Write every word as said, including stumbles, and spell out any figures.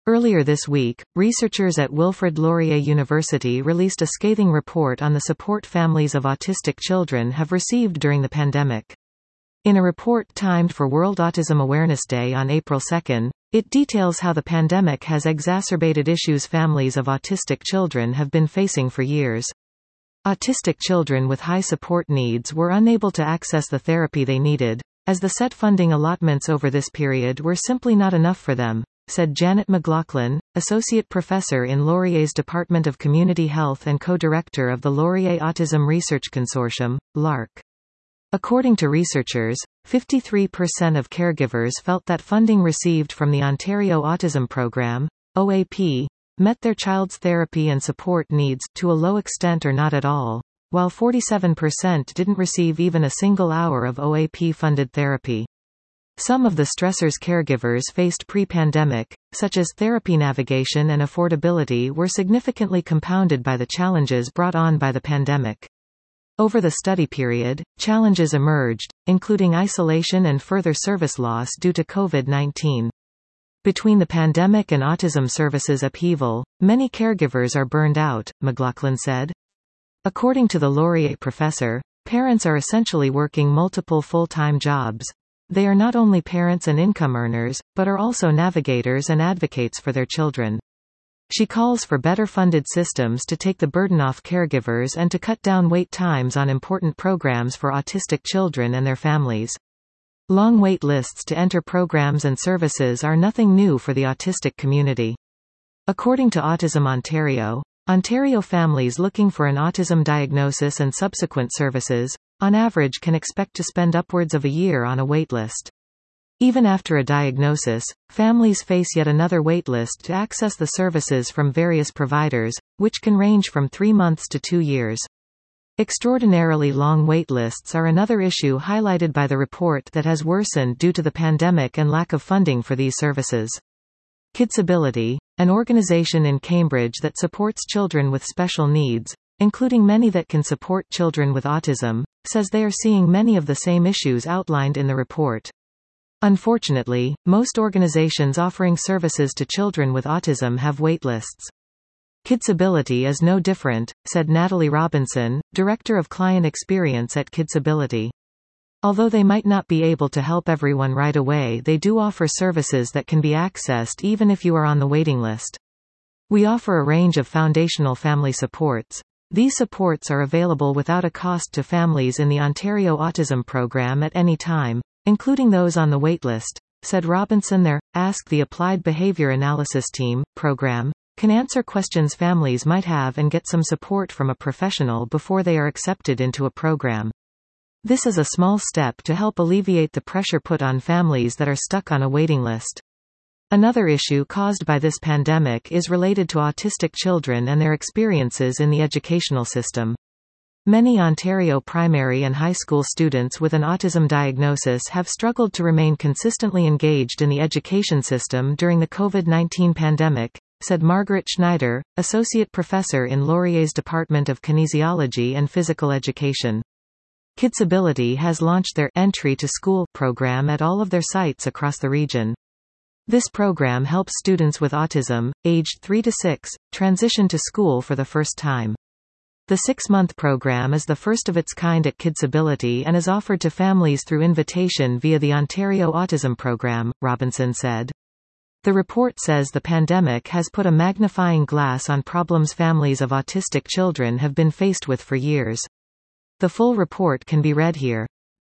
Earlier this week, researchers at Wilfrid Laurier University released a scathing report on the support families of autistic children have received during the pandemic. In a report timed for World Autism Awareness Day on April second, it details how the pandemic has exacerbated issues families of autistic children have been facing for years. Autistic children with high support needs were unable to access the therapy they needed, as the set funding allotments over this period were simply not enough for them, said Janet McLaughlin, associate professor in Laurier's Department of Community Health and co-director of the Laurier Autism Research Consortium, LARC. According to researchers, fifty-three percent of caregivers felt that funding received from the Ontario Autism Programme, O A P, met their child's therapy and support needs, to a low extent or not at all, while forty-seven percent didn't receive even a single hour of O A P-funded therapy. Some of the stressors caregivers faced pre-pandemic, such as therapy navigation and affordability, were significantly compounded by the challenges brought on by the pandemic. Over the study period, challenges emerged, including isolation and further service loss due to COVID nineteen. Between the pandemic and autism services upheaval, many caregivers are burned out, McLaughlin said. According to the Laurier professor, parents are essentially working multiple full-time jobs. They are not only parents and income earners, but are also navigators and advocates for their children. She calls for better funded systems to take the burden off caregivers and to cut down wait times on important programs for autistic children and their families. Long wait lists to enter programs and services are nothing new for the autistic community. According to Autism Ontario, Ontario families looking for an autism diagnosis and subsequent services, on average can expect to spend upwards of a year on a waitlist. Even after a diagnosis, families face yet another waitlist to access the services from various providers, which can range from three months to two years. Extraordinarily long waitlists are another issue highlighted by the report that has worsened due to the pandemic and lack of funding for these services. Kidsability, an organization in Cambridge that supports children with special needs, including many that can support children with autism, says they are seeing many of the same issues outlined in the report. Unfortunately, most organizations offering services to children with autism have waitlists. Kidsability is no different, said Natalie Robinson, Director of Client Experience at Kidsability. Although they might not be able to help everyone right away, they do offer services that can be accessed even if you are on the waiting list. We offer a range of foundational family supports. These supports are available without a cost to families in the Ontario Autism Programme at any time, including those on the waitlist, said Robinson. Their Ask the Applied Behavior Analysis Team program can answer questions families might have and get some support from a professional before they are accepted into a program. This is a small step to help alleviate the pressure put on families that are stuck on a waiting list. Another issue caused by this pandemic is related to autistic children and their experiences in the educational system. Many Ontario primary and high school students with an autism diagnosis have struggled to remain consistently engaged in the education system during the COVID nineteen pandemic, said Margaret Schneider, associate professor in Laurier's Department of Kinesiology and Physical Education. Kidsability has launched their Entry to School program at all of their sites across the region. This program helps students with autism, aged three to six, transition to school for the first time. The six-month program is the first of its kind at Kidsability and is offered to families through invitation via the Ontario Autism Programme, Robinson said. The report says the pandemic has put a magnifying glass on problems families of autistic children have been faced with for years. The full report can be read here.